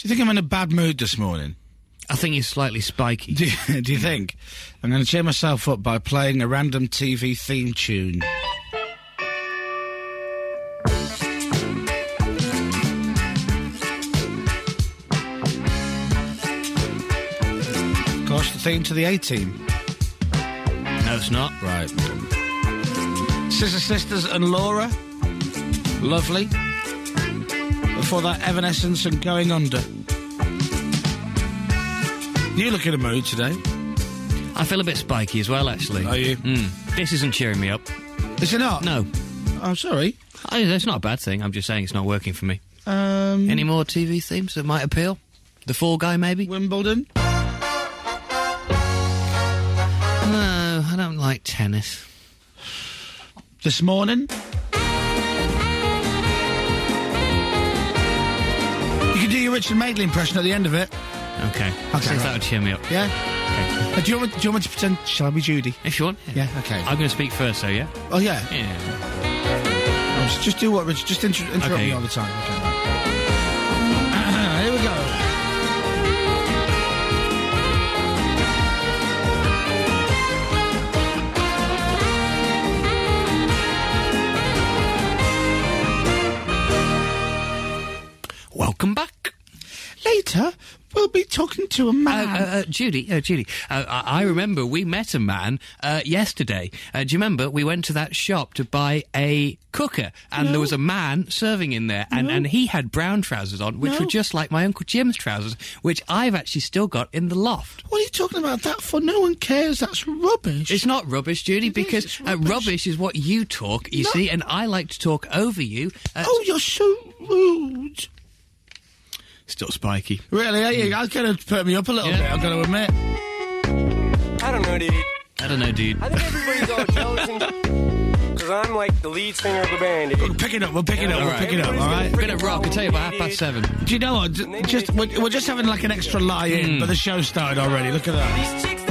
Do you think I'm in a bad mood this morning? I think you're slightly spiky. Do you think? I'm going to cheer myself up by playing a random TV theme tune. Of course, the theme to the A-Team. No, it's not. Right. Scissor Sisters and Laura. Lovely. Before that, Evanescence and Going Under. You look in a mood today. I feel a bit spiky as well, actually. Are you? This isn't cheering me up. Is it not? No. I'm sorry. That's not a bad thing. I'm just saying it's not working for me. Um, Any more TV themes that might appeal? The Fall Guy, maybe? Wimbledon? No, I don't like tennis. This morning? You can do your Richard Madeley impression at the end of it. Okay. See if that would cheer me up. Yeah? Okay. Do you want me to pretend shall I be Judy? If you want. Yeah, okay. I'm going to speak first, though, yeah? Oh, yeah? Yeah. Oh, just do what, Richard? Just interrupt Okay. me all the time. Okay, right. Here we go. Welcome back. Later, we'll be talking to a man. Judy, I remember we met a man yesterday. Do you remember we went to that shop to buy a cooker and there was a man serving in there and he had brown trousers on, which were just like my Uncle Jim's trousers, which I've actually still got in the loft. What are you talking about that for? No one cares. That's rubbish. It's not rubbish, Judy, because it's rubbish. rubbish is what you talk, you see, and I like to talk over you. Oh, you're so rude. Still spiky. Really, are you? That's going to put me up a little bit, I've got to admit. I don't know, dude. I think everybody's all jealous because I'm like the lead singer of the band. We'll pick it up, all right? Bit of rock, I'll tell you about 7:30. Do you know what? We're just having like an extra lie in, but the show started already. Look at that. These chicks